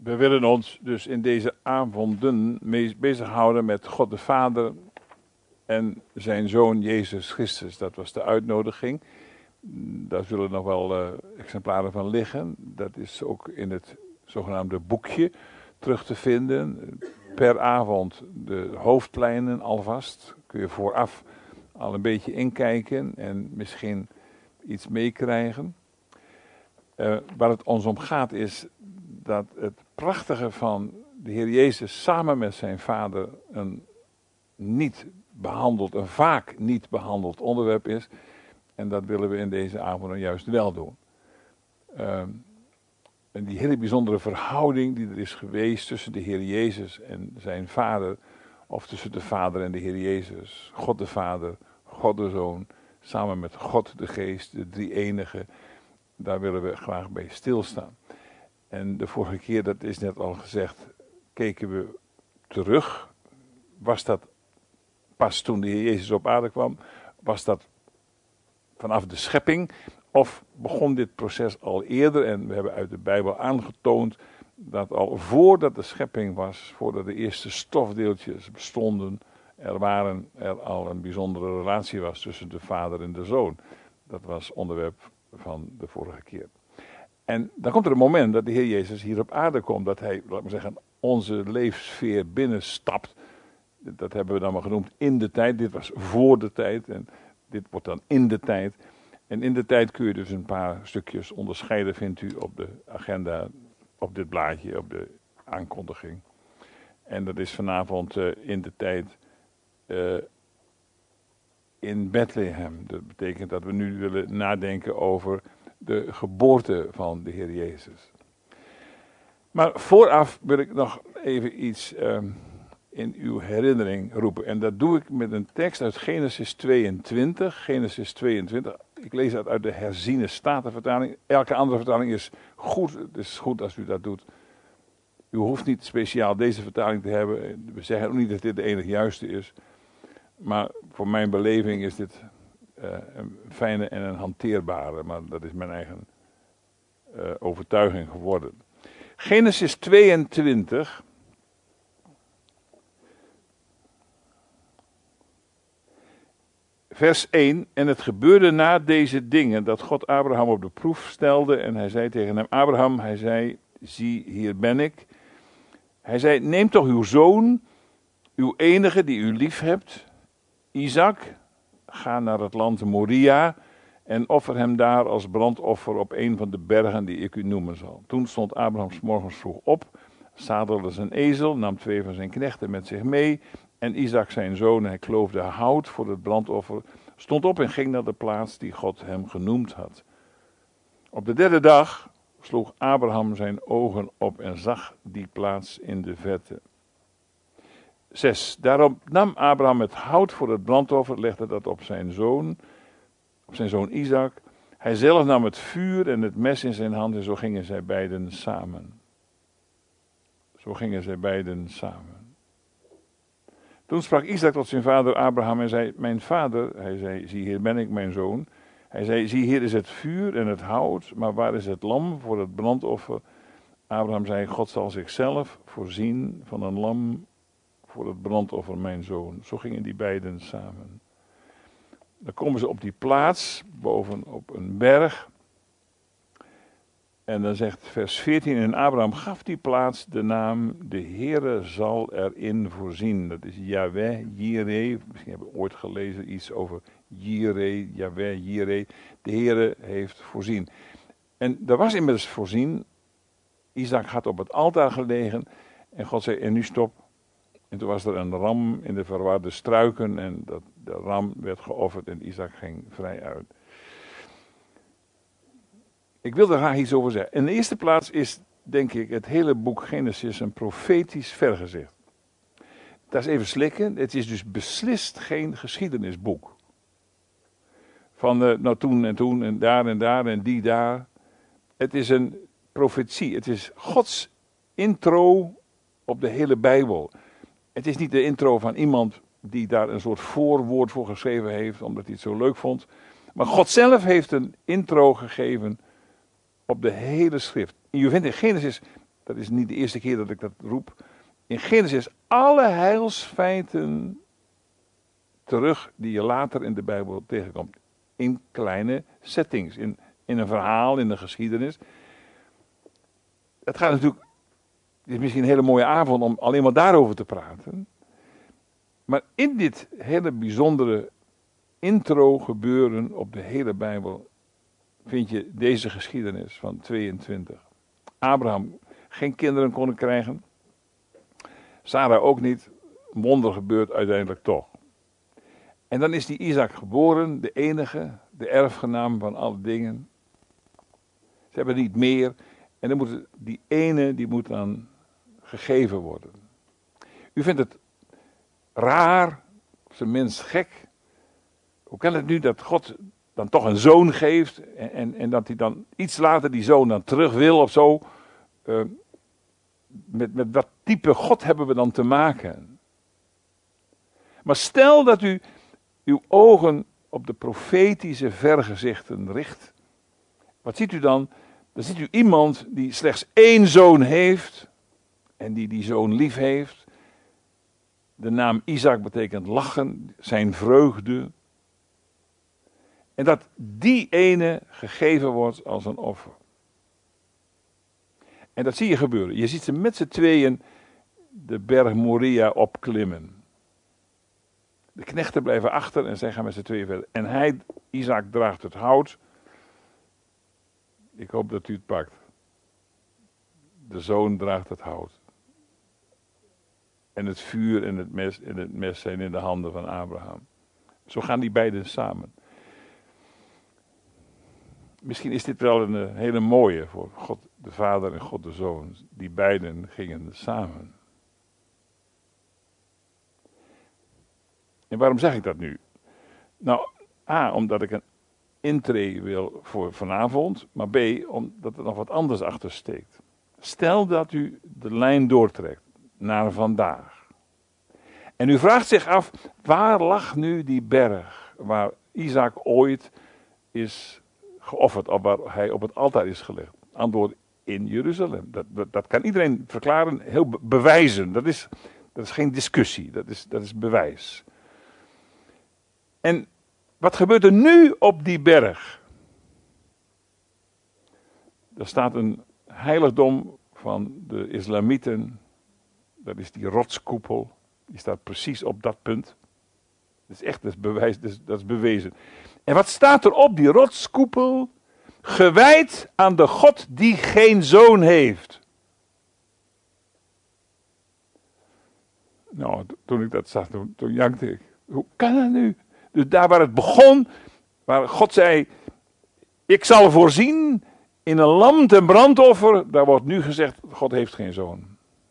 We willen ons dus in deze avonden bezighouden met God de Vader en zijn Zoon Jezus Christus. Dat was de uitnodiging. Daar zullen nog wel exemplaren van liggen. Dat is ook in het zogenaamde boekje terug te vinden. Per avond de hoofdlijnen alvast. Kun je vooraf al een beetje inkijken en misschien iets meekrijgen. Waar het ons om gaat is dat het prachtige van de Heer Jezus samen met zijn Vader een vaak niet behandeld onderwerp is. En dat willen we in deze avond juist wel doen. En die hele bijzondere verhouding die er is geweest tussen de Heer Jezus en zijn Vader, of tussen de Vader en de Heer Jezus, God de Vader, God de Zoon, samen met God de Geest, de drie-enige, daar willen we graag bij stilstaan. En de vorige keer, dat is net al gezegd, keken we terug. Was dat pas toen de Heer Jezus op aarde kwam? Was dat vanaf de schepping? Of begon dit proces al eerder? En we hebben uit de Bijbel aangetoond dat al voordat de schepping was, voordat de eerste stofdeeltjes bestonden, er al een bijzondere relatie was tussen de Vader en de Zoon. Dat was onderwerp van de vorige keer. En dan komt er een moment dat de Heer Jezus hier op aarde komt, dat hij, laat maar zeggen, onze leefsfeer binnenstapt. Dat hebben we dan maar genoemd in de tijd. Dit was voor de tijd en dit wordt dan in de tijd. En in de tijd kun je dus een paar stukjes onderscheiden, vindt u op de agenda, op dit blaadje, op de aankondiging. En dat is vanavond in de tijd in Bethlehem. Dat betekent dat we nu willen nadenken over de geboorte van de Heer Jezus. Maar vooraf wil ik nog even iets in uw herinnering roepen. En dat doe ik met een tekst uit Genesis 22. Genesis 22. Ik lees dat uit de herziene statenvertaling. Elke andere vertaling is goed. Het is goed als u dat doet. U hoeft niet speciaal deze vertaling te hebben. We zeggen ook niet dat dit de enige juiste is. Maar voor mijn beleving is dit een fijne en een hanteerbare. Maar dat is mijn eigen overtuiging geworden. Genesis 22. Vers 1. En het gebeurde na deze dingen dat God Abraham op de proef stelde. En hij zei tegen hem, Abraham, hij zei, zie hier ben ik. Hij zei, neem toch uw zoon, uw enige die u lief hebt, Isaac. Ga naar het land Moria en offer hem daar als brandoffer op een van de bergen die ik u noemen zal. Toen stond Abraham 's morgens vroeg op, zadelde zijn ezel, nam 2 van zijn knechten met zich mee en Isaac zijn zoon, hij kloofde hout voor het brandoffer, stond op en ging naar de plaats die God hem genoemd had. Op de 3e dag sloeg Abraham zijn ogen op en zag die plaats in de verte. 6. Daarop nam Abraham het hout voor het brandoffer, legde dat op zijn zoon Isaac. Hij zelf nam het vuur en het mes in zijn hand en zo gingen zij beiden samen. Toen sprak Isaac tot zijn vader Abraham en zei, mijn vader, hij zei, zie hier ben ik mijn zoon. Hij zei, zie hier is het vuur en het hout, maar waar is het lam voor het brandoffer? Abraham zei, God zal zichzelf voorzien van een lam voor het brandoffer, mijn zoon. Zo gingen die beiden samen. Dan komen ze op die plaats, boven op een berg. En dan zegt vers 14, en Abraham gaf die plaats de naam, de Heere zal erin voorzien. Dat is Yahweh, Jireh. Misschien hebben we ooit gelezen iets over Jireh, Yahweh, Jireh. De Heere heeft voorzien. En er was inmiddels voorzien. Isaac had op het altaar gelegen. En God zei, en nu stop. En toen was er een ram in de verwarde struiken. En de ram werd geofferd en Isaac ging vrij uit. Ik wil er graag iets over zeggen. In de eerste plaats is, denk ik, het hele boek Genesis een profetisch vergezicht. Dat is even slikken. Het is dus beslist geen geschiedenisboek. Van nou toen en daar en die daar. Het is een profetie. Het is Gods intro op de hele Bijbel. Het is niet de intro van iemand die daar een soort voorwoord voor geschreven heeft, omdat hij het zo leuk vond. Maar God zelf heeft een intro gegeven op de hele schrift. Je vindt in Genesis dat is niet de eerste keer dat ik dat roep, in Genesis alle heilsfeiten terug die je later in de Bijbel tegenkomt. In kleine settings, in een verhaal, in een geschiedenis. Het gaat natuurlijk, het is misschien een hele mooie avond om alleen maar daarover te praten. Maar in dit hele bijzondere intro gebeuren op de hele Bijbel vind je deze geschiedenis van 22. Abraham geen kinderen kon krijgen. Sarah ook niet. Wonder gebeurt uiteindelijk toch. En dan is die Isaac geboren, de enige, de erfgenaam van alle dingen. Ze hebben niet meer. En dan moet die ene, die moet dan gegeven worden. U vindt het raar, op zijn minst gek. Hoe kan het nu dat God dan toch een zoon geeft en dat hij dan iets later die zoon dan terug wil of zo? Met wat type God hebben we dan te maken? Maar stel dat u uw ogen op de profetische vergezichten richt. Wat ziet u dan? Dan ziet u iemand die slechts één zoon heeft en die zoon lief heeft. De naam Isaac betekent lachen, zijn vreugde. En dat die ene gegeven wordt als een offer. En dat zie je gebeuren. Je ziet ze met z'n tweeën de berg Moria opklimmen. De knechten blijven achter en zij gaan met z'n tweeën verder. En hij, Isaac, draagt het hout. Ik hoop dat u het pakt. De zoon draagt het hout. En het vuur en het mes zijn in de handen van Abraham. Zo gaan die beiden samen. Misschien is dit wel een hele mooie voor God de Vader en God de Zoon. Die beiden gingen samen. En waarom zeg ik dat nu? Nou, A, omdat ik een intree wil voor vanavond. Maar B, omdat er nog wat anders achter steekt. Stel dat u de lijn doortrekt naar vandaag. En u vraagt zich af, waar lag nu die berg waar Isaac ooit is geofferd, of waar hij op het altaar is gelegd? Antwoord, in Jeruzalem. Dat kan iedereen verklaren, heel bewijzen. Dat is geen discussie, dat is bewijs. En wat gebeurt er nu op die berg? Er staat een heiligdom van de islamieten. Dat is die rotskoepel. Die staat precies op dat punt. Dat is echt, dat is bewijs, dat is bewezen. En wat staat er op die rotskoepel? Gewijd aan de God die geen zoon heeft. Nou, toen ik dat zag, toen jankte ik. Hoe kan dat nu? Dus daar waar het begon, waar God zei, ik zal voorzien in een lam ten brandoffer, daar wordt nu gezegd, God heeft geen zoon.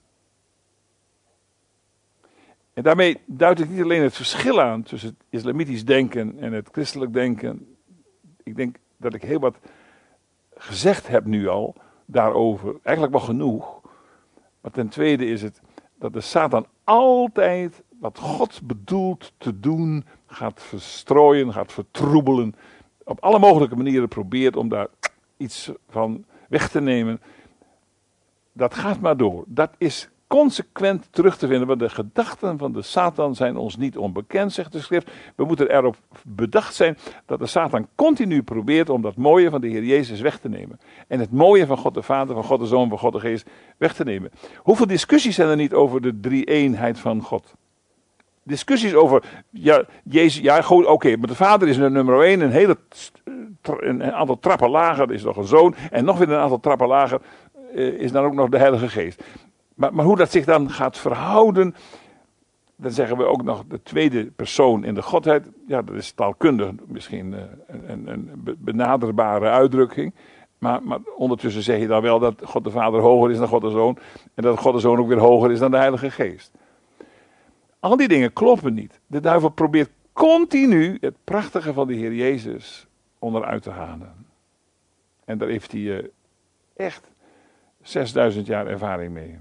En daarmee duid ik niet alleen het verschil aan tussen het islamitisch denken en het christelijk denken. Ik denk dat ik heel wat gezegd heb nu al daarover. Eigenlijk wel genoeg. Maar ten tweede is het dat de Satan altijd wat God bedoelt te doen gaat verstrooien, gaat vertroebelen. Op alle mogelijke manieren probeert om daar iets van weg te nemen. Dat gaat maar door. Dat is consequent terug te vinden. Want de gedachten van de Satan zijn ons niet onbekend, zegt de schrift. We moeten erop bedacht zijn dat de Satan continu probeert om dat mooie van de Heer Jezus weg te nemen. En het mooie van God de Vader, van God de Zoon, van God de Geest weg te nemen. Hoeveel discussies zijn er niet over de drie-eenheid van God? Discussies over, ja, Jezus, ja goed, oké, maar de Vader is nummer 1, een aantal trappen lager is nog een Zoon, en nog weer een aantal trappen lager is dan ook nog de Heilige Geest. Maar hoe dat zich dan gaat verhouden, dan zeggen we ook nog de tweede persoon in de Godheid. Ja, dat is taalkundig misschien een benaderbare uitdrukking. Maar ondertussen zeg je dan wel dat God de Vader hoger is dan God de Zoon. En dat God de Zoon ook weer hoger is dan de Heilige Geest. Al die dingen kloppen niet. De duivel probeert continu het prachtige van de Heer Jezus onderuit te halen. En daar heeft hij echt 6000 jaar ervaring mee.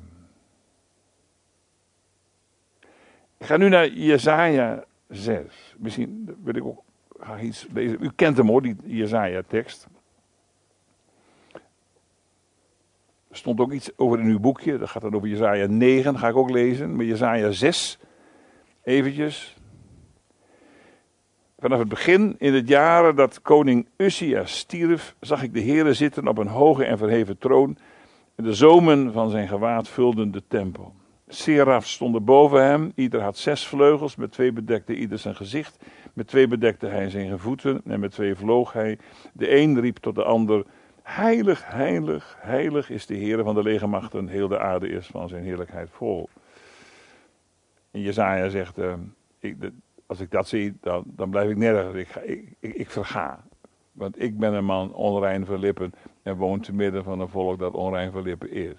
Ik ga nu naar Jesaja 6. Misschien wil ik ook graag iets lezen. U kent hem hoor, die Jesaja tekst. Er stond ook iets over in uw boekje, dat gaat dan over Jesaja 9, dat ga ik ook lezen. Maar Jesaja 6, eventjes. Vanaf het begin in het jaar dat koning Uzia stierf, zag ik de Heere zitten op een hoge en verheven troon. En de zomen van zijn gewaad vulden de tempel. Serafs stonden boven hem, ieder had 6 vleugels, met 2 bedekte ieder zijn gezicht. Met 2 bedekte hij zijn voeten en met 2 vloog hij. De een riep tot de ander, heilig, heilig, heilig is de Heere van de legermachten, heel de aarde is van zijn heerlijkheid vol. En Jesaja zegt, als ik dat zie, dan blijf ik nergens, ik verga. Want ik ben een man onrein van lippen en woon te midden van een volk dat onrein van lippen is.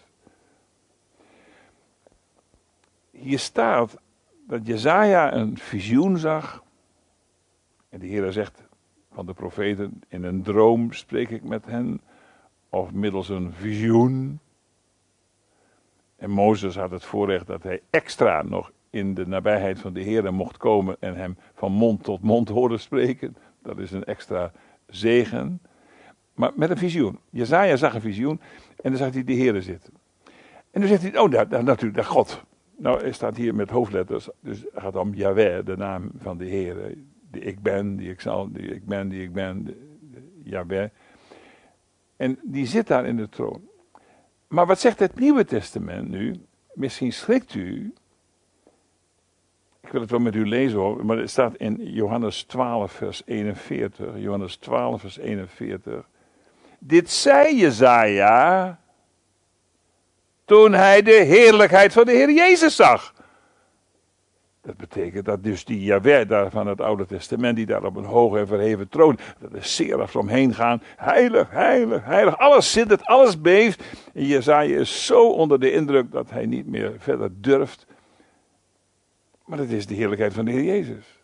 Hier staat dat Jesaja een visioen zag. En de Heer zegt van de profeten, in een droom spreek ik met hen. Of middels een visioen. En Mozes had het voorrecht dat hij extra nog in de nabijheid van de Heer mocht komen en hem van mond tot mond hoorde spreken. Dat is een extra zegen. Maar met een visioen. Jesaja zag een visioen en dan zag hij de Heer zitten. En dan zegt hij, natuurlijk, dat God. Nou, hij staat hier met hoofdletters, dus het gaat om Yahweh, de naam van de Heer. Die ik ben, die ik zal, die ik ben, Yahweh. En die zit daar in de troon. Maar wat zegt het Nieuwe Testament nu? Misschien schrikt u. Ik wil het wel met u lezen hoor, maar het staat in Johannes 12 vers 41. Johannes 12 vers 41. Dit zei Jesaja toen hij de heerlijkheid van de Heer Jezus zag. Dat betekent dat dus die Yahweh daar van het Oude Testament, die daar op een hoge en verheven troon, dat de serafs omheen gaan, heilig, heilig, heilig, alles zittert, alles beeft. En Jesaja is zo onder de indruk dat hij niet meer verder durft. Maar het is de heerlijkheid van de Heer Jezus.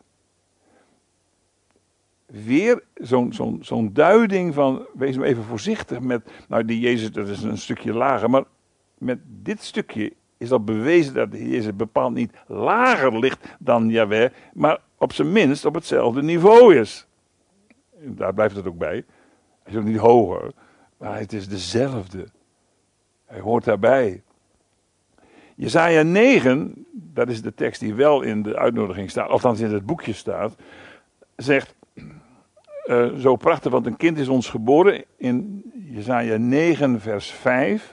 Weer zo'n duiding van, wees maar even voorzichtig met, nou die Jezus dat is een stukje lager, maar met dit stukje is al bewezen dat de Heer Jezus bepaald niet lager ligt dan Yahweh, maar op zijn minst op hetzelfde niveau is. En daar blijft het ook bij. Hij is ook niet hoger, maar het is dezelfde. Hij hoort daarbij. Jesaja 9, dat is de tekst die wel in de uitnodiging staat, althans in het boekje staat, zegt zo prachtig, want een kind is ons geboren in Jesaja 9 vers 5.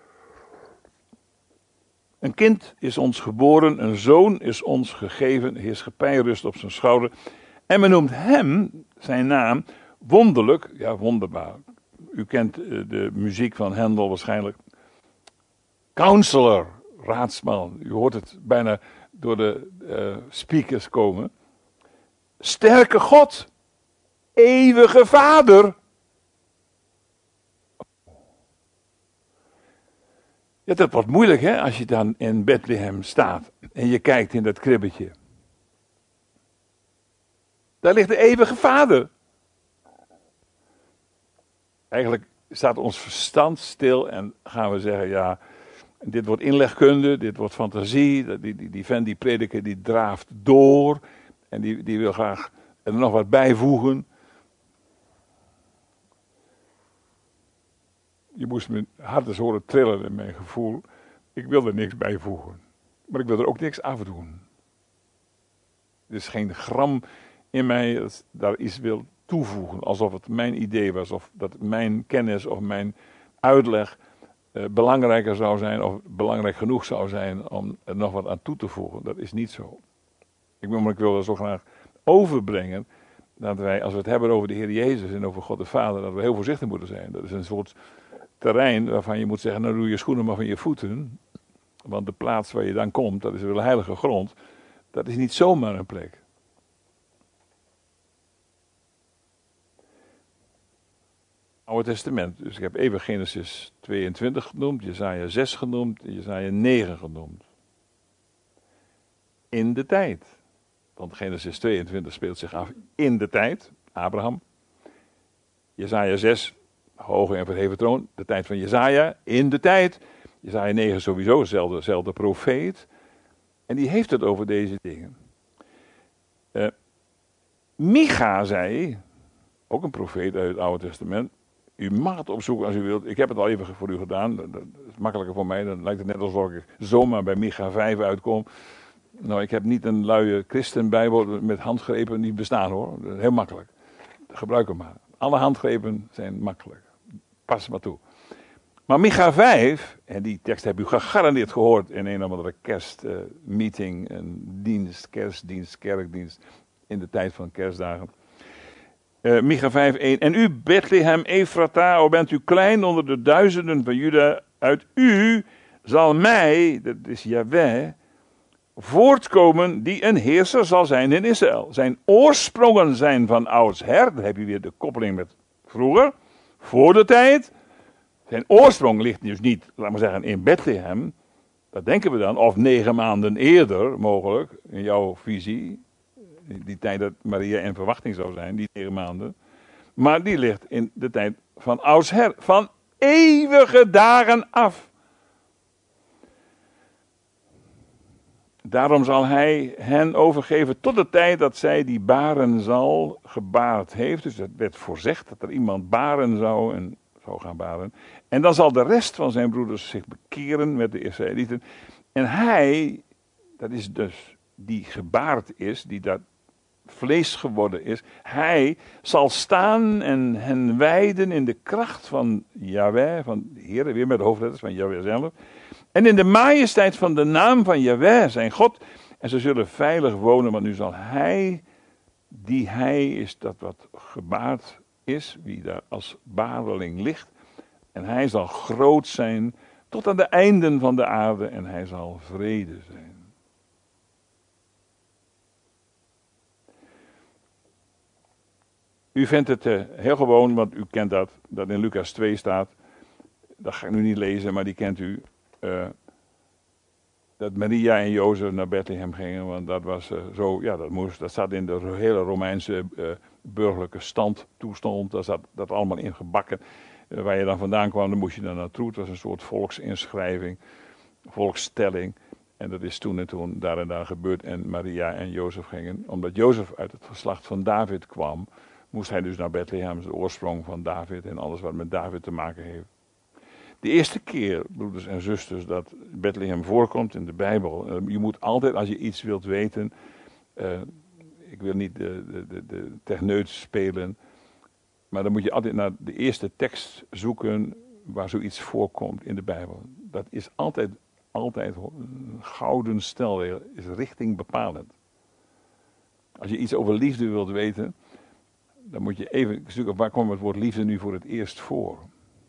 Een kind is ons geboren, een zoon is ons gegeven, heerschappij rust op zijn schouder. En men noemt hem, zijn naam, wonderlijk, ja wonderbaar. U kent de muziek van Handel waarschijnlijk. Counselor, raadsman, u hoort het bijna door de speakers komen. Sterke God, eeuwige Vader. Ja, dat wordt moeilijk hè, als je dan in Bethlehem staat en je kijkt in dat kribbetje. Daar ligt de eeuwige Vader. Eigenlijk staat ons verstand stil en gaan we zeggen, ja, dit wordt inlegkunde, dit wordt fantasie, die vent, die prediker, die draaft door en die wil graag er nog wat bijvoegen. Je moest mijn hart eens horen trillen in mijn gevoel. Ik wil er niks bijvoegen. Maar ik wil er ook niks afdoen. Er is geen gram in mij dat daar iets wil toevoegen. Alsof het mijn idee was. Of dat mijn kennis of mijn uitleg belangrijker zou zijn. Of belangrijk genoeg zou zijn om er nog wat aan toe te voegen. Dat is niet zo. Ik wil er zo graag overbrengen. Dat wij, als we het hebben over de Heer Jezus en over God de Vader, dat we heel voorzichtig moeten zijn. Dat is een soort terrein waarvan je moet zeggen, nou doe je schoenen maar van je voeten. Want de plaats waar je dan komt, dat is wel heilige grond. Dat is niet zomaar een plek. Oude Testament. Dus ik heb even Genesis 22 genoemd, Jesaja 6 genoemd, Jesaja 9 genoemd. In de tijd. Want Genesis 22 speelt zich af in de tijd, Abraham. Jesaja 6, hoge en verheven troon, de tijd van Jesaja, in de tijd. Jesaja 9 sowieso, dezelfde profeet. En die heeft het over deze dingen. Micha zei, ook een profeet uit het Oude Testament, U mag het opzoeken als u wilt. Ik heb het al even voor u gedaan. Dat is makkelijker voor mij. Dan lijkt het net alsof ik zomaar bij Micha 5 uitkom. Nou, ik heb niet een luie christenbijbel met handgrepen die bestaan hoor. Dat is heel makkelijk. Gebruik hem maar. Alle handgrepen zijn makkelijk. Pas maar toe. Maar Micha 5, en die tekst heb u gegarandeerd gehoord in een of andere kerstmeeting, een dienst, kerstdienst, kerkdienst, in de tijd van kerstdagen. Micha 5:1. En u, Bethlehem Ephrata, o bent u klein onder de duizenden van Juda, uit u zal mij, dat is Jahweh, voortkomen die een heerser zal zijn in Israël. Zijn oorsprongen zijn van oudsher, dan heb je weer de koppeling met vroeger, voor de tijd. Zijn oorsprong ligt dus niet, laten we zeggen, in Bethlehem. Dat denken we dan, of 9 maanden eerder mogelijk, in jouw visie. Die tijd dat Maria in verwachting zou zijn, die 9 maanden. Maar die ligt in de tijd van oudsher, van eeuwige dagen af. Daarom zal hij hen overgeven tot de tijd dat zij die baren zal gebaard heeft. Dus dat werd voorzegd dat er iemand baren zou en zou gaan baren. En dan zal de rest van zijn broeders zich bekeren met de Israëlieten. En hij, dat is dus die gebaard is, die dat vlees geworden is. Hij zal staan en hen wijden in de kracht van Jahweh, van de Heer, weer met de hoofdletters van Jahweh zelf. En in de majesteit van de naam van Jahweh, zijn God. En ze zullen veilig wonen, want nu zal hij, die hij is dat wat gebaard is, wie daar als bareling ligt. En hij zal groot zijn tot aan de einden van de aarde en hij zal vrede zijn. U vindt het heel gewoon, want u kent dat in Lucas 2 staat. Dat ga ik nu niet lezen, maar die kent u. Dat Maria en Jozef naar Bethlehem gingen, want dat was zo, ja dat moest. Dat zat in de hele Romeinse burgerlijke stand toestond. Daar zat dat allemaal in gebakken. Waar je dan vandaan kwam, dan moest je daar naartoe. Het was een soort volksinschrijving, volkstelling. En dat is toen en toen daar en daar gebeurd. En Maria en Jozef gingen. Omdat Jozef uit het geslacht van David kwam, moest hij dus naar Bethlehem, de oorsprong van David en alles wat met David te maken heeft. De eerste keer, broeders en zusters, dat Bethlehem voorkomt in de Bijbel. Je moet altijd, als je iets wilt weten, ik wil niet de techneut spelen, maar dan moet je altijd naar de eerste tekst zoeken waar zoiets voorkomt in de Bijbel. Dat is altijd een gouden stelregel, is richting bepalend. Als je iets over liefde wilt weten, dan moet je even zoeken, waar komt het woord liefde nu voor het eerst voor?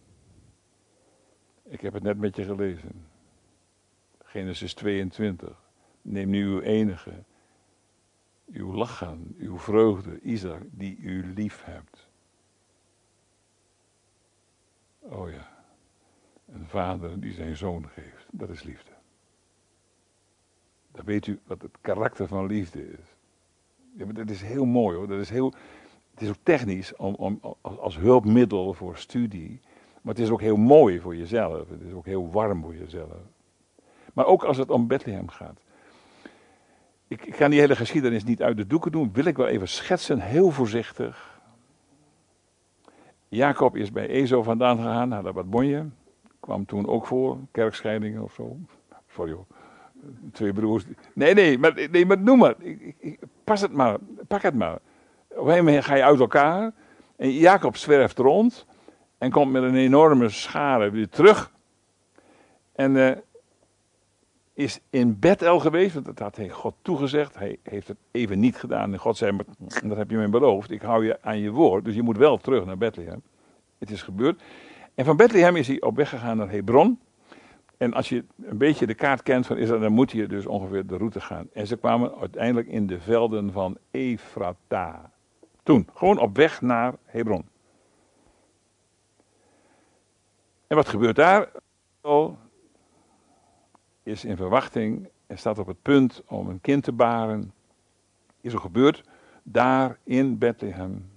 Ik heb het net met je gelezen. Genesis 22. Neem nu uw enige, uw lachen, uw vreugde, Isaac, die u lief hebt. Oh ja, een vader die zijn zoon geeft, dat is liefde. Dan weet u wat het karakter van liefde is. Ja, maar dat is heel mooi hoor, het is ook technisch als hulpmiddel voor studie. Maar het is ook heel mooi voor jezelf. Het is ook heel warm voor jezelf. Maar ook als het om Bethlehem gaat. Ik ga die hele geschiedenis niet uit de doeken doen. Wil ik wel even schetsen, heel voorzichtig. Jacob is bij Esau vandaan gegaan, had wat bonje. Kwam toen ook voor, kerkscheidingen of zo. Sorry hoor. 2 broers. Nee, maar noem maar. Pas het maar, pak het maar. Op een gegeven moment ga je uit elkaar. En Jacob zwerft rond. En komt met een enorme schare weer terug. En is in Bethel geweest, want dat had hij God toegezegd. Hij heeft het even niet gedaan. En God zei, maar dat heb je me beloofd. Ik hou je aan je woord. Dus je moet wel terug naar Bethlehem. Het is gebeurd. En van Bethlehem is hij op weg gegaan naar Hebron. En als je een beetje de kaart kent van Israël, dan moet je dus ongeveer de route gaan. En ze kwamen uiteindelijk in de velden van Ephrata. Toen, gewoon op weg naar Hebron. En wat gebeurt daar? Is in verwachting en staat op het punt om een kind te baren. Is er gebeurd daar in Bethlehem.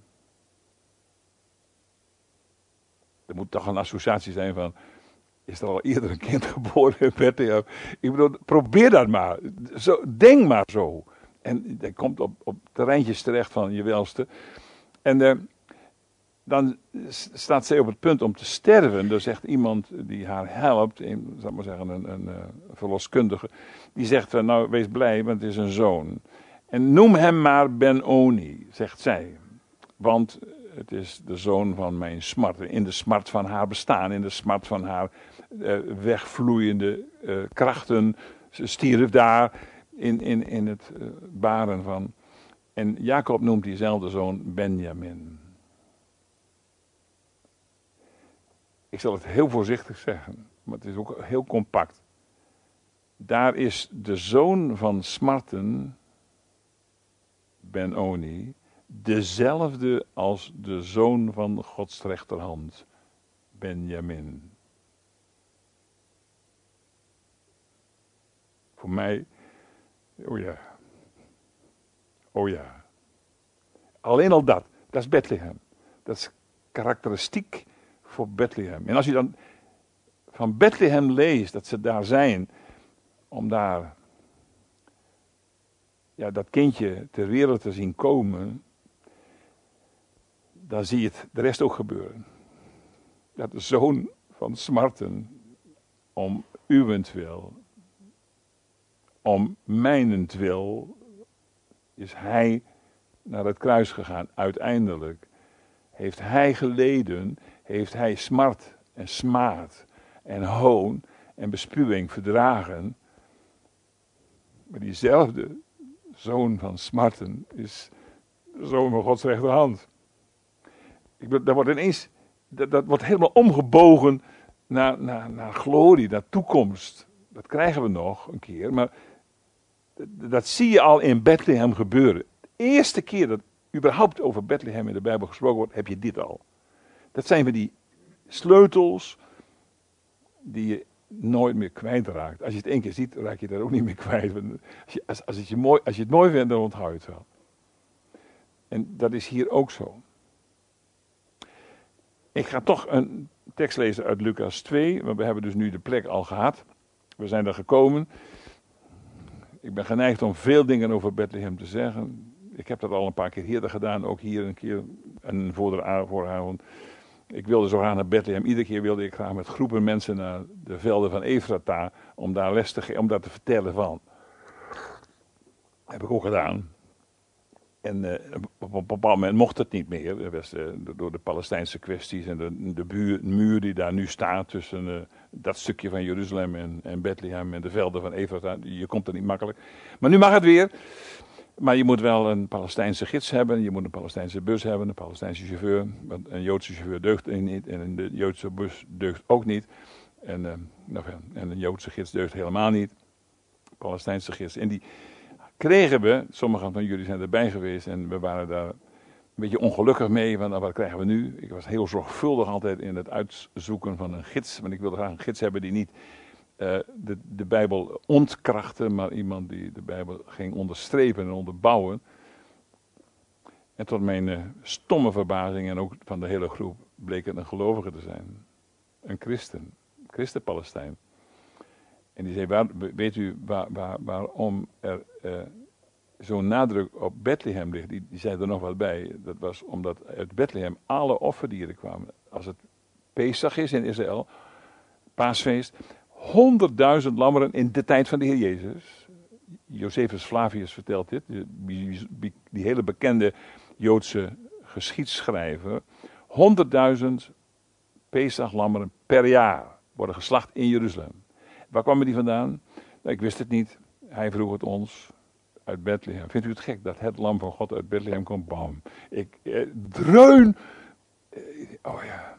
Er moet toch een associatie zijn van, is er al eerder een kind geboren in Bethlehem? Ik bedoel, probeer dat maar. Denk maar zo. En dat komt op terreintjes terecht van je welste. En dan staat zij op het punt om te sterven. Er zegt iemand die haar helpt, zal ik maar zeggen, een verloskundige, die zegt van, nou wees blij, want het is een zoon. En noem hem maar Ben-Oni, zegt zij. Want het is de zoon van mijn smart. In de smart van haar bestaan, in de smart van haar wegvloeiende krachten. Ze stierf daar in het baren van. En Jacob noemt diezelfde zoon Benjamin. Ik zal het heel voorzichtig zeggen, maar het is ook heel compact. Daar is de zoon van smarten, Ben-Oni, dezelfde als de zoon van Gods rechterhand, Benjamin. Voor mij, oh ja. Alleen al dat is Bethlehem. Dat is karakteristiek voor Bethlehem. En als je dan van Bethlehem leest, dat ze daar zijn, om daar dat kindje ter wereld te zien komen, dan zie je het de rest ook gebeuren. Dat de zoon van smarten, om uwentwil, om mijnentwil, is hij naar het kruis gegaan. Uiteindelijk heeft hij geleden, heeft hij smart en smaad en hoon en bespuwing verdragen. Maar diezelfde zoon van smarten is de zoon van Gods rechterhand. Dat wordt ineens, dat wordt helemaal omgebogen naar glorie, naar toekomst. Dat krijgen we nog een keer, maar dat zie je al in Bethlehem gebeuren. De eerste keer dat überhaupt over Bethlehem in de Bijbel gesproken wordt, heb je dit al. Dat zijn van die sleutels die je nooit meer kwijtraakt. Als je het één keer ziet, raak je daar ook niet meer kwijt. Als je het mooi vindt, dan onthoud je het wel. En dat is hier ook zo. Ik ga toch een tekst lezen uit Lucas 2, want we hebben dus nu de plek al gehad. We zijn er gekomen. Ik ben geneigd om veel dingen over Bethlehem te zeggen. Ik heb dat al een paar keer eerder gedaan, ook hier een keer en vooravond. Ik wilde zo graag naar Bethlehem. Iedere keer wilde ik graag met groepen mensen naar de velden van Efrata om daar les te geven, om daar te vertellen van. Dat heb ik ook gedaan. En op een bepaald moment mocht het niet meer. Door de Palestijnse kwesties en de muur die daar nu staat tussen dat stukje van Jeruzalem en Bethlehem en de velden van Efrata. Je komt er niet makkelijk. Maar nu mag het weer. Maar je moet wel een Palestijnse gids hebben, je moet een Palestijnse bus hebben, een Palestijnse chauffeur. Want een Joodse chauffeur deugt niet en de Joodse bus deugt ook niet. En een Joodse gids deugt helemaal niet. Palestijnse gids. En die kregen we, sommigen van jullie zijn erbij geweest en we waren daar een beetje ongelukkig mee. Want wat krijgen we nu? Ik was heel zorgvuldig altijd in het uitzoeken van een gids. Want ik wilde graag een gids hebben die niet de Bijbel ontkrachtte, maar iemand die de Bijbel ging onderstrepen en onderbouwen. En tot mijn stomme verbazing en ook van de hele groep bleek het een gelovige te zijn. Een christen-Palestijn. En die zei, weet u waarom er zo'n nadruk op Bethlehem ligt? Die zei er nog wat bij. Dat was omdat uit Bethlehem alle offerdieren kwamen. Als het Pesach is in Israël, paasfeest, 100.000 lammeren in de tijd van de Heer Jezus. Josephus Flavius vertelt dit, die hele bekende Joodse geschiedschrijver. 100.000 Pesach-lammeren per jaar worden geslacht in Jeruzalem. Waar kwamen die vandaan? Nou, ik wist het niet. Hij vroeg het ons uit Bethlehem. Vindt u het gek dat het lam van God uit Bethlehem komt? Bam. Ik dreun. Oh ja.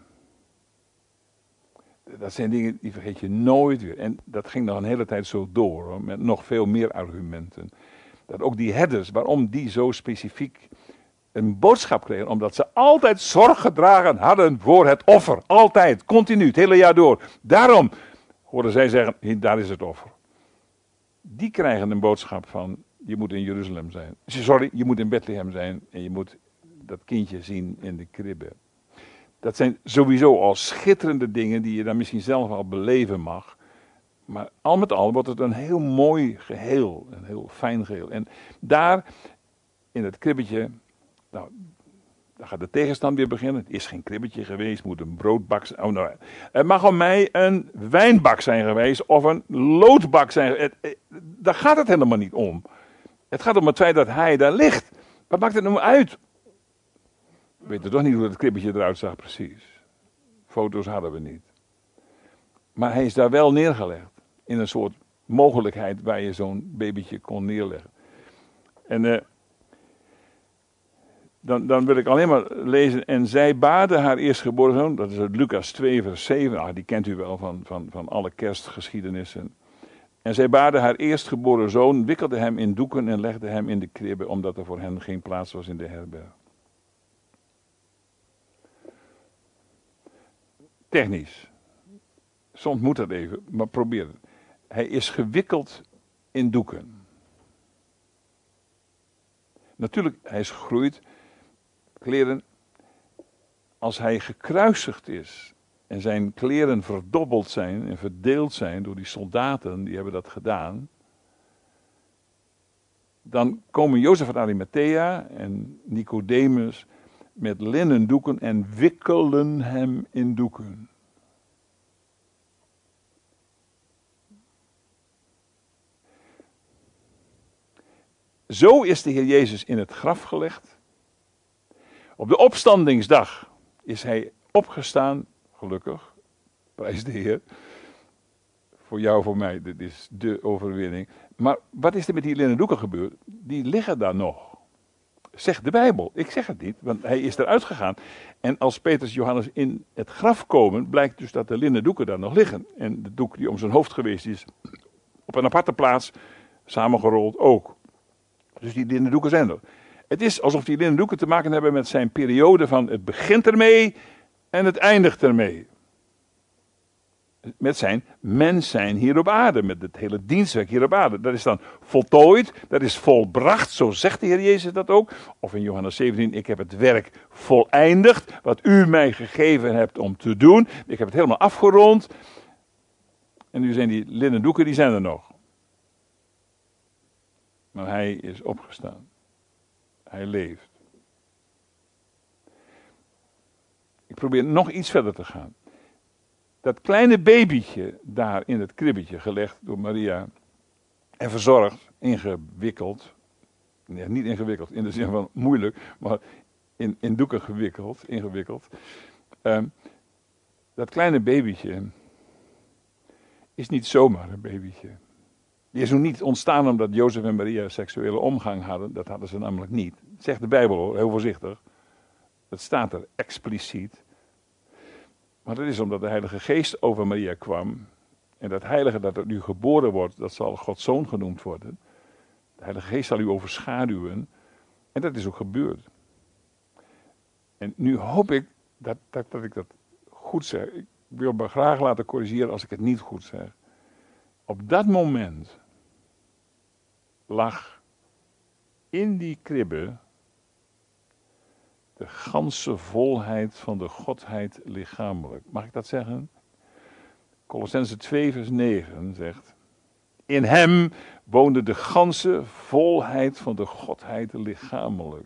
Dat zijn dingen die vergeet je nooit weer. En dat ging nog een hele tijd zo door, hoor, met nog veel meer argumenten. Dat ook die herders, waarom die zo specifiek een boodschap kregen, omdat ze altijd zorg gedragen hadden voor het offer. Altijd, continu, het hele jaar door. Daarom hoorden zij zeggen, daar is het offer. Die krijgen een boodschap van, je moet in Jeruzalem zijn. Je moet in Bethlehem zijn en je moet dat kindje zien in de kribbe. Dat zijn sowieso al schitterende dingen die je dan misschien zelf al beleven mag. Maar al met al wordt het een heel mooi geheel, een heel fijn geheel. En daar, in het kribbetje, nou, Dan gaat de tegenstand weer beginnen. Het is geen kribbetje geweest, het moet een broodbak zijn. Oh, nou, het mag om mij een wijnbak zijn geweest of een loodbak zijn. Daar gaat het helemaal niet om. Het gaat om het feit dat hij daar ligt. Wat maakt het nou uit? We weten toch niet hoe dat kribbetje eruit zag precies. Foto's hadden we niet. Maar hij is daar wel neergelegd. In een soort mogelijkheid waar je zo'n babytje kon neerleggen. En dan wil ik alleen maar lezen. En zij baarde haar eerstgeboren zoon. Dat is uit Lucas 2 vers 7. Die kent u wel van alle kerstgeschiedenissen. En zij baarde haar eerstgeboren zoon, wikkelde hem in doeken en legde hem in de kribbe, omdat er voor hen geen plaats was in de herberg. Technisch. Soms moet dat even, maar probeer het. Hij is gewikkeld in doeken. Natuurlijk, hij is gegroeid. Kleren. Als hij gekruisigd is en zijn kleren verdobbeld zijn en verdeeld zijn door die soldaten, die hebben dat gedaan. Dan komen Jozef van Arimathea en Nicodemus met linnen doeken en wikkelen hem in doeken. Zo is de Heer Jezus in het graf gelegd. Op de opstandingsdag is hij opgestaan, gelukkig, prijs de Heer. Voor jou, voor mij, dit is de overwinning. Maar wat is er met die linnen doeken gebeurd? Die liggen daar nog. Zegt de Bijbel. Ik zeg het niet, want hij is eruit gegaan. En als Petrus en Johannes in het graf komen, blijkt dus dat de linnen doeken daar nog liggen. En de doek die om zijn hoofd geweest is, op een aparte plaats, samengerold ook. Dus die linnen doeken zijn er. Het is alsof die linnen doeken te maken hebben met zijn periode van het begint ermee en het eindigt ermee. Met zijn mens zijn hier op aarde, met het hele dienstwerk hier op aarde. Dat is dan voltooid, dat is volbracht, zo zegt de Heer Jezus dat ook. Of in Johannes 17, ik heb het werk voleindigd, wat u mij gegeven hebt om te doen. Ik heb het helemaal afgerond. En nu zijn die linnen doeken, die zijn er nog. Maar hij is opgestaan. Hij leeft. Ik probeer nog iets verder te gaan. Dat kleine babytje daar in het kribbetje gelegd door Maria en verzorgd, ingewikkeld. Nee, niet ingewikkeld in de zin van moeilijk, maar in doeken ingewikkeld. Dat kleine babytje is niet zomaar een babytje. Die is nog niet ontstaan omdat Jozef en Maria seksuele omgang hadden. Dat hadden ze namelijk niet. Dat zegt de Bijbel hoor, heel voorzichtig. Dat staat er expliciet. Maar dat is omdat de Heilige Geest over Maria kwam. En dat heilige dat er nu geboren wordt, dat zal Gods Zoon genoemd worden. De Heilige Geest zal u overschaduwen. En dat is ook gebeurd. En nu hoop ik dat ik dat goed zeg. Ik wil me graag laten corrigeren als ik het niet goed zeg. Op dat moment lag in die kribbe de ganse volheid van de Godheid lichamelijk. Mag ik dat zeggen? Kolossenzen 2 vers 9 zegt: in hem woonde de ganse volheid van de Godheid lichamelijk.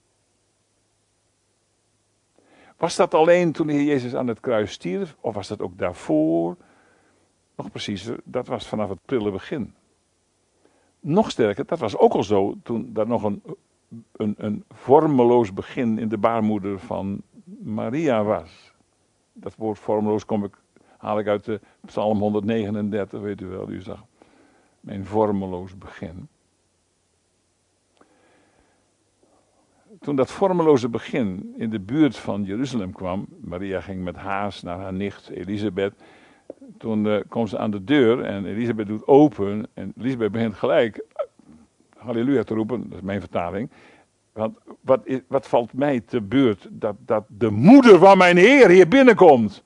Was dat alleen toen de Heer Jezus aan het kruis stierf? Of was dat ook daarvoor? Nog preciezer, dat was vanaf het prille begin. Nog sterker, dat was ook al zo toen daar nog een vormeloos begin in de baarmoeder van Maria was. Dat woord vormeloos haal ik uit de Psalm 139, weet u wel, u zag mijn vormeloos begin. Toen dat vormeloze begin in de buurt van Jeruzalem kwam, Maria ging met haast naar haar nicht Elisabeth. Toen komt ze aan de deur en Elisabeth doet open en Elisabeth begint gelijk halleluja te roepen, dat is mijn vertaling. Want wat valt mij te beurt dat de moeder van mijn Heer hier binnenkomt.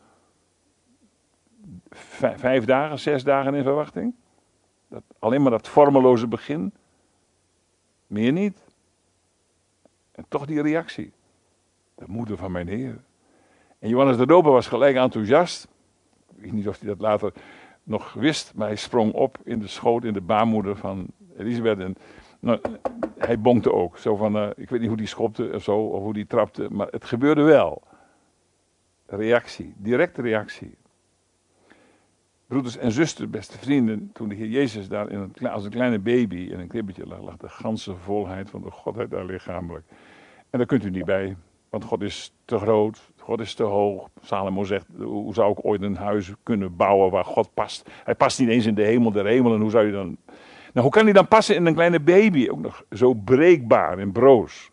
5 dagen, 6 dagen in verwachting. Alleen maar dat vormeloze begin. Meer niet. En toch die reactie. De moeder van mijn Heer. En Johannes de Doper was gelijk enthousiast. Ik weet niet of hij dat later nog wist, maar hij sprong op in de schoot, in de baarmoeder van Elisabeth. Nou, hij bonkte ook. Zo van, ik weet niet hoe die schopte of zo, of hoe die trapte, maar het gebeurde wel. Reactie, directe reactie. Broeders en zusters, beste vrienden, toen de Heer Jezus daar als een kleine baby in een kribbetje lag de ganse volheid van de Godheid daar lichamelijk. En daar kunt u niet bij, want God is te groot, God is te hoog. Salomo zegt, hoe zou ik ooit een huis kunnen bouwen waar God past? Hij past niet eens in de hemel der hemelen, hoe zou je dan... Nou, hoe kan hij dan passen in een kleine baby? Ook nog zo breekbaar en broos.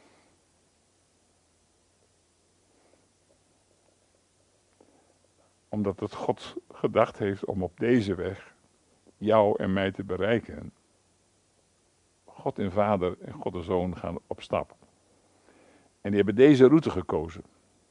Omdat het God gedacht heeft om op deze weg jou en mij te bereiken. God en Vader en God de Zoon gaan op stap. En die hebben deze route gekozen.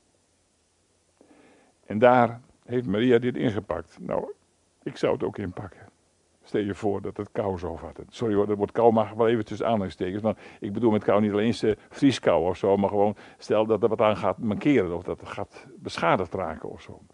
En daar heeft Maria dit ingepakt. Nou, ik zou het ook inpakken. Stel je voor dat het kou zou vatten. Sorry hoor, dat woord kou mag wel even tussen aanhalingstekens. Maar ik bedoel met kou niet alleen vrieskou of zo. Maar gewoon stel dat er wat aan gaat mankeren. Of dat het gaat beschadigd raken of zo.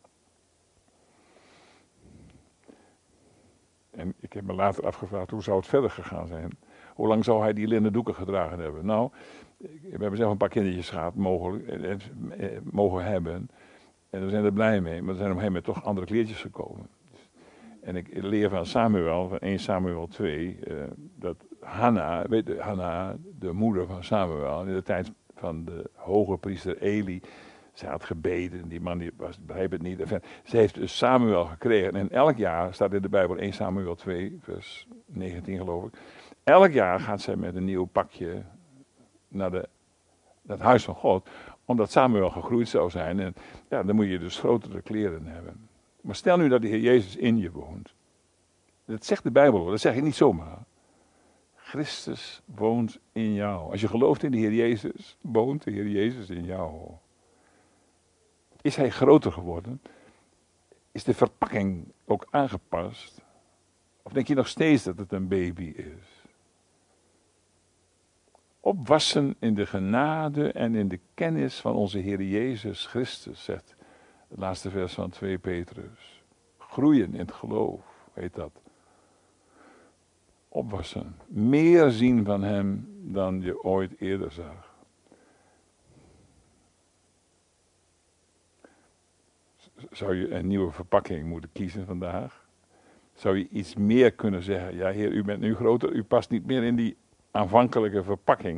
En ik heb me later afgevraagd, hoe zou het verder gegaan zijn? Hoe lang zou hij die linnen doeken gedragen hebben? Nou, we hebben zelf een paar kindertjes gehad, mogen hebben. En we zijn er blij mee. Maar er zijn op een gegeven moment toch andere kleertjes gekomen. En ik leer van Samuel, van 1 Samuel 2, dat Hanna, de moeder van Samuel, in de tijd van de hoge priester Eli, zij had gebeden, die man begreep het niet. Enfin, ze heeft dus Samuel gekregen. En elk jaar, staat in de Bijbel 1 Samuel 2, vers 19 geloof ik. Elk jaar gaat zij met een nieuw pakje naar het huis van God. Omdat Samuel gegroeid zou zijn. En ja, dan moet je dus grotere kleren hebben. Maar stel nu dat de Heer Jezus in je woont. Dat zegt de Bijbel hoor, dat zeg ik niet zomaar. Christus woont in jou. Als je gelooft in de Heer Jezus, woont de Heer Jezus in jou. Is hij groter geworden? Is de verpakking ook aangepast? Of denk je nog steeds dat het een baby is? Opwassen in de genade en in de kennis van onze Heer Jezus Christus, zegt het laatste vers van 2 Petrus. Groeien in het geloof, heet dat. Opwassen. Meer zien van hem dan je ooit eerder zag. Zou je een nieuwe verpakking moeten kiezen vandaag? Zou je iets meer kunnen zeggen? Ja, Heer, u bent nu groter, u past niet meer in die aanvankelijke verpakking.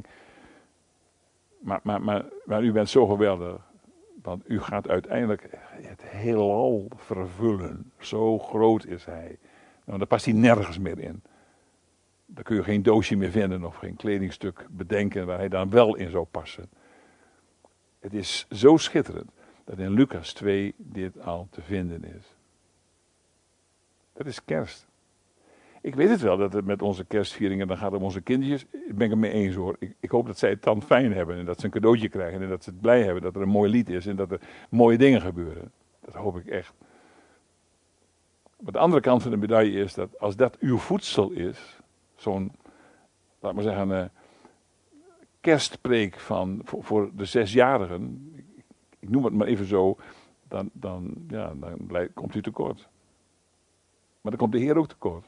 Maar u bent zo geweldig. Want u gaat uiteindelijk het heelal vervullen. Zo groot is hij. Nou, daar past hij nergens meer in. Daar kun je geen doosje meer vinden of geen kledingstuk bedenken waar hij dan wel in zou passen. Het is zo schitterend dat in Lucas 2 dit al te vinden is. Dat is kerst. Ik weet het wel dat het met onze kerstvieringen, dan gaat het om onze kindjes. Ik ben het mee eens hoor. Ik hoop dat zij het dan fijn hebben en dat ze een cadeautje krijgen en dat ze het blij hebben dat er een mooi lied is en dat er mooie dingen gebeuren. Dat hoop ik echt. Maar de andere kant van de medaille is dat als dat uw voedsel is, zo'n, laat maar zeggen, kerstpreek voor de 6-jarigen, ik noem het maar even zo, dan komt u tekort. Maar dan komt de Heer ook tekort.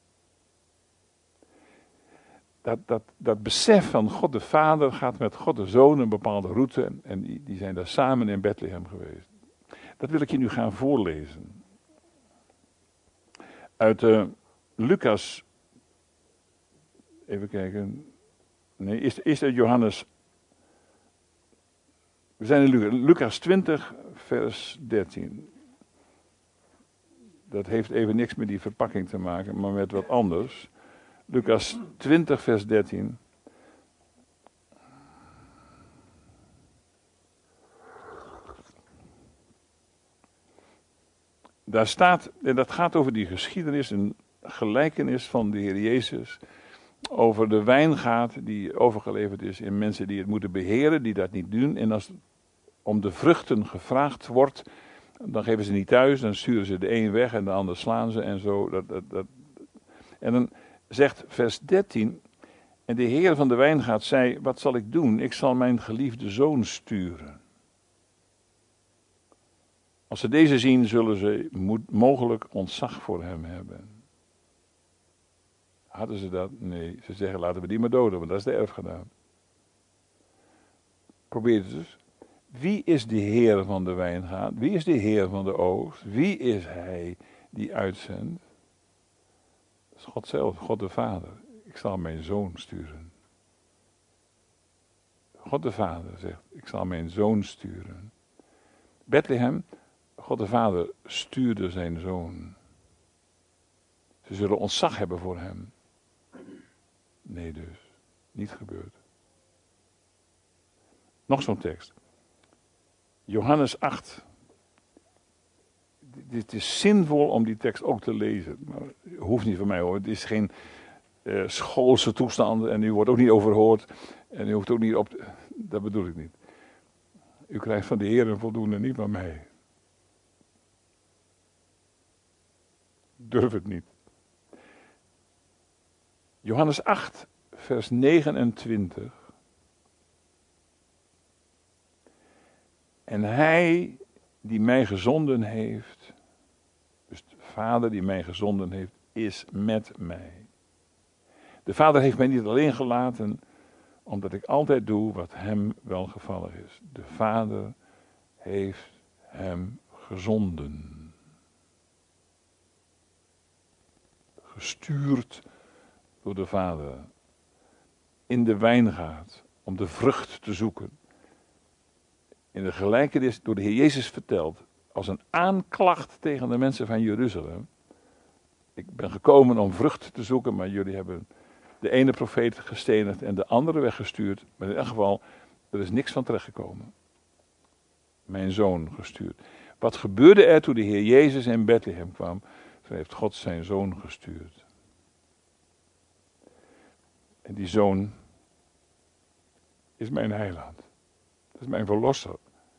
Dat besef van God de Vader gaat met God de Zoon een bepaalde route en die zijn daar samen in Bethlehem geweest. Dat wil ik je nu gaan voorlezen. Uit Lucas, even kijken, nee, eerst uit Johannes. We zijn in Lucas 20, vers 13. Dat heeft even niks met die verpakking te maken, maar met wat anders. Lucas 20, vers 13. Daar staat, en dat gaat over die geschiedenis, een gelijkenis van de Heer Jezus. Over de wijngaard die overgeleverd is in mensen die het moeten beheren, die dat niet doen. En als om de vruchten gevraagd wordt, dan geven ze niet thuis, dan sturen ze de een weg en de ander slaan ze en zo. En dan zegt vers 13, en de Heer van de wijngaard zei, wat zal ik doen? Ik zal mijn geliefde zoon sturen. Als ze deze zien, zullen ze mogelijk ontzag voor hem hebben. Hadden ze dat? Nee. Ze zeggen, laten we die maar doden, want dat is de erfgenaam. Probeer het dus. Wie is de Heer van de wijngaard? Wie is de Heer van de oogst? Wie is Hij die uitzendt? Dat is God zelf, God de Vader. Ik zal mijn zoon sturen. God de Vader zegt, ik zal mijn zoon sturen. Bethlehem, God de Vader stuurde zijn zoon. Ze zullen ontzag hebben voor hem. Nee dus, niet gebeurd. Nog zo'n tekst. Johannes 8. Het is zinvol om die tekst ook te lezen. Maar het hoeft niet van mij hoor. Het is geen schoolse toestand en u wordt ook niet overhoord. En u hoeft ook niet op... Dat bedoel ik niet. U krijgt van de Heer een voldoende, niet van mij. Durf het niet. Johannes 8, vers 29. En hij die mij gezonden heeft, dus de Vader die mij gezonden heeft, is met mij. De Vader heeft mij niet alleen gelaten, omdat ik altijd doe wat hem welgevallig is. De Vader heeft hem gezonden. Gestuurd door de Vader. In de wijngaard, om de vrucht te zoeken. In de gelijkenis door de Heer Jezus verteld, als een aanklacht tegen de mensen van Jeruzalem. Ik ben gekomen om vrucht te zoeken, maar jullie hebben de ene profeet gestenigd en de andere weggestuurd. Maar in elk geval, er is niks van terechtgekomen. Mijn zoon gestuurd. Wat gebeurde er toen de Heer Jezus in Bethlehem kwam? Toen heeft God zijn zoon gestuurd. En die zoon is mijn heiland. Dat is mijn verlosser.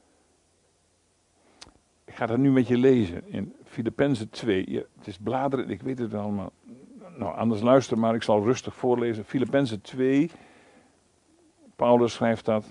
Ik ga dat nu met je lezen in Filippenzen 2. Ja, het is bladeren, ik weet het allemaal. Nou, anders luister maar, ik zal rustig voorlezen. Filippenzen 2. Paulus schrijft dat.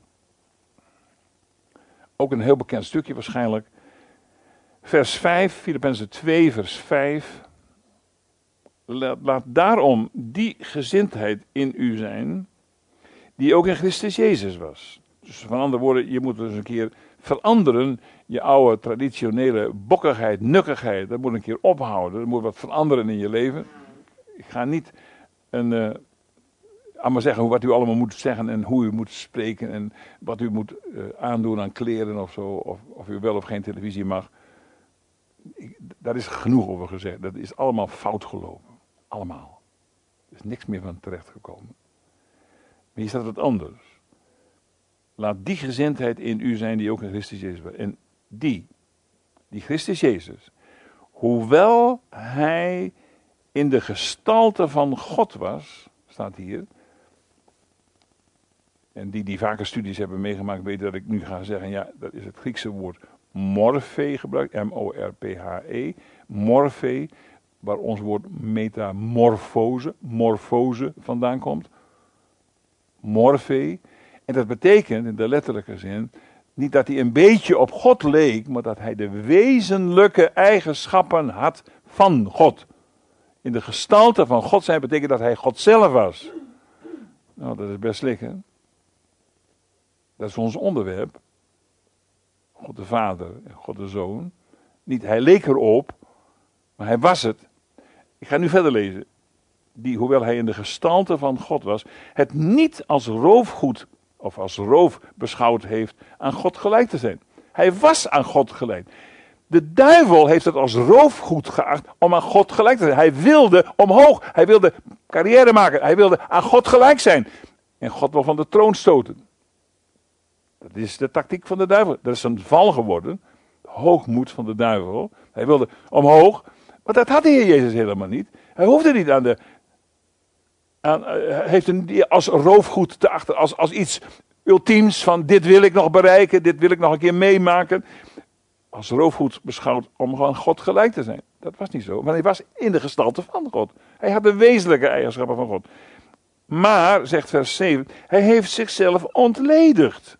Ook een heel bekend stukje waarschijnlijk. Vers 5, Filippenzen 2, vers 5. Laat daarom die gezindheid in u zijn, die ook in Christus Jezus was. Dus van andere woorden, je moet dus een keer veranderen. Je oude traditionele bokkigheid, nukkigheid, dat moet een keer ophouden. Er moet wat veranderen in je leven. Ik ga niet allemaal zeggen wat u allemaal moet zeggen en hoe u moet spreken en wat u moet aandoen aan kleren of zo. Of u wel of geen televisie mag. Daar is genoeg over gezegd. Dat is allemaal fout gelopen. Allemaal. Er is niks meer van terechtgekomen. Maar hier staat het anders. Laat die gezindheid in u zijn die ook in Christus Jezus was. En die Christus Jezus, hoewel hij in de gestalte van God was, staat hier. En die vaker studies hebben meegemaakt weten dat ik nu ga zeggen, ja, dat is het Griekse woord morphe gebruikt, M-O-R-P-H-E, morphe, waar ons woord morfose vandaan komt. Morphe. En dat betekent in de letterlijke zin niet dat hij een beetje op God leek, maar dat hij de wezenlijke eigenschappen had van God. In de gestalte van God zijn betekent dat hij God zelf was. Nou, dat is best slik, hè? Dat is ons onderwerp. God de Vader en God de Zoon. Niet hij leek erop, maar hij was het. Ik ga nu verder lezen. Die, hoewel hij in de gestalte van God was, het niet als roofgoed of als roof beschouwd heeft aan God gelijk te zijn. Hij was aan God gelijk. De duivel heeft het als roofgoed geacht om aan God gelijk te zijn. Hij wilde omhoog, hij wilde carrière maken, hij wilde aan God gelijk zijn. En God wil van de troon stoten. Dat is de tactiek van de duivel. Dat is een val geworden. De hoogmoed van de duivel. Hij wilde omhoog, maar dat had de Heer Jezus helemaal niet. Hij hoefde niet heeft het als roofgoed te achter, als iets ultiems van dit wil ik nog bereiken, dit wil ik nog een keer meemaken. Als roofgoed beschouwd om gewoon God gelijk te zijn. Dat was niet zo, want hij was in de gestalte van God. Hij had de wezenlijke eigenschappen van God. Maar, zegt vers 7, hij heeft zichzelf ontledigd.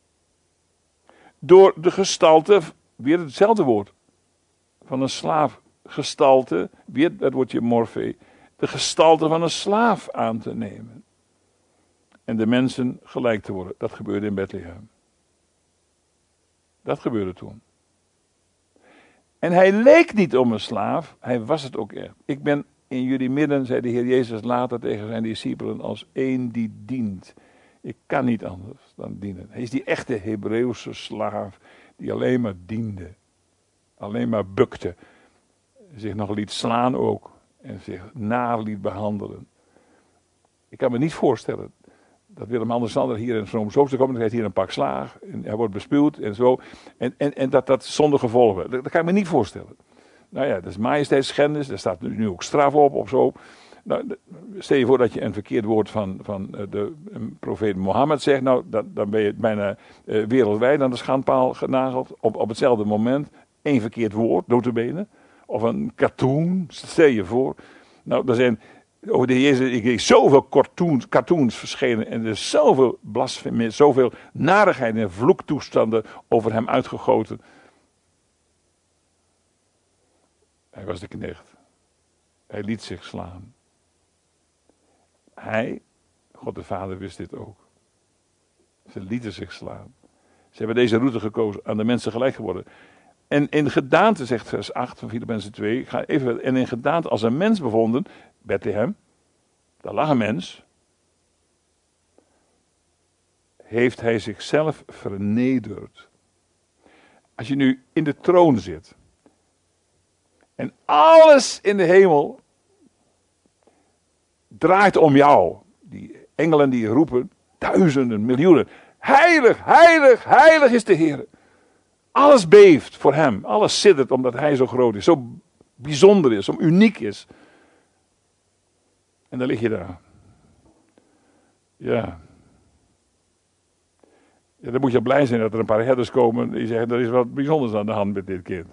Door de gestalte, weer hetzelfde woord, van een slaafgestalte, weer dat woordje morphe, de gestalte van een slaaf aan te nemen. En de mensen gelijk te worden. Dat gebeurde in Bethlehem. Dat gebeurde toen. En hij leek niet om een slaaf, hij was het ook echt. Ik ben in jullie midden, zei de Heer Jezus later tegen zijn discipelen, als één die dient. Ik kan niet anders dan dienen. Hij is die echte Hebreeuwse slaaf die alleen maar diende. Alleen maar bukte. Zich nog liet slaan ook. En zich naar liet behandelen. Ik kan me niet voorstellen dat Willem-Alexander hier in Vrome Soos komt. Hij krijgt hier een pak slaag. En hij wordt bespuwd en zo. En dat zonder gevolgen. Dat kan ik me niet voorstellen. Nou ja, dat is majesteitsschennis. Daar staat nu ook straf op of zo. Nou, stel je voor dat je een verkeerd woord van de profeet Mohammed zegt. Nou, dan ben je bijna wereldwijd aan de schandpaal genageld. Op hetzelfde moment. Eén verkeerd woord, notabene. Of een cartoon, stel je voor. Nou, er zijn over de Heer Jezus, ik kreeg zoveel cartoons verschenen. En er is zoveel blasfemie, zoveel narigheid en vloektoestanden over hem uitgegoten. Hij was de knecht. Hij liet zich slaan. Hij, God de Vader, wist dit ook. Ze lieten zich slaan. Ze hebben deze route gekozen, aan de mensen gelijk geworden. En in gedaante, zegt vers 8 van Filippenzen 2, en in gedaante als een mens bevonden, Bethlehem, daar lag een mens, heeft hij zichzelf vernederd. Als je nu in de troon zit, en alles in de hemel draait om jou, die engelen die roepen, duizenden, miljoenen, heilig, heilig, heilig is de Heer. Alles beeft voor hem. Alles siddert omdat hij zo groot is. Zo bijzonder is. Zo uniek is. En dan lig je daar. Ja. Dan moet je blij zijn dat er een paar herders komen. Die zeggen, er is wat bijzonders aan de hand met dit kind.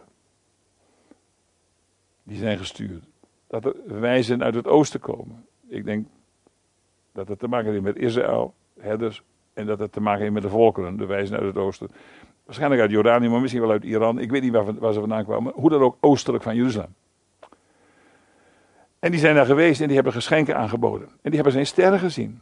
Die zijn gestuurd. Dat er wijzen uit het oosten komen. Ik denk dat het te maken heeft met Israël, herders. En dat het te maken heeft met de volkeren, de wijzen uit het oosten. Waarschijnlijk uit Jordanië, maar misschien wel uit Iran. Ik weet niet waar ze vandaan kwamen. Hoe dan ook, oostelijk van Jeruzalem. En die zijn daar geweest en die hebben geschenken aangeboden. En die hebben zijn sterren gezien.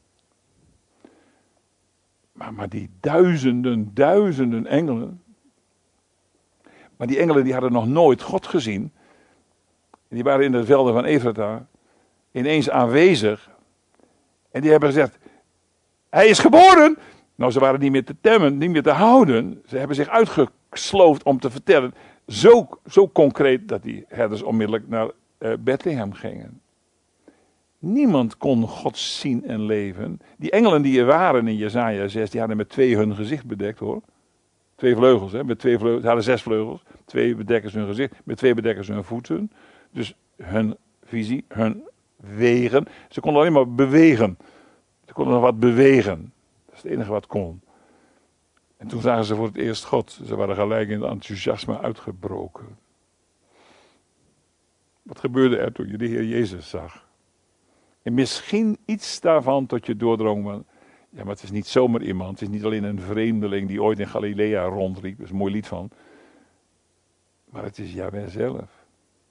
Maar die duizenden engelen. Maar die engelen die hadden nog nooit God gezien. En die waren in de velden van Efrata ineens aanwezig. En die hebben gezegd, hij is geboren. Nou, ze waren niet meer te temmen, niet meer te houden. Ze hebben zich uitgesloofd om te vertellen. Zo concreet dat die herders onmiddellijk naar Bethlehem gingen. Niemand kon God zien en leven. Die engelen die er waren in Jesaja 6, die hadden met 2 hun gezicht bedekt hoor. 2 vleugels, hè? Met 2 vleugels, ze hadden 6 vleugels. 2 bedekken ze hun gezicht, met 2 bedekken ze hun voeten. Dus hun visie, hun wegen. Ze konden alleen maar bewegen. Ze konden nog wat bewegen. Dat is het enige wat kon. En toen zagen ze voor het eerst God. Ze waren gelijk in het enthousiasme uitgebroken. Wat gebeurde er toen je de Heer Jezus zag? En misschien iets daarvan tot je doordrong. Ja, maar het is niet zomaar iemand. Het is niet alleen een vreemdeling die ooit in Galilea rondliep. Dat is een mooi lied van. Maar het is Jahweh zelf.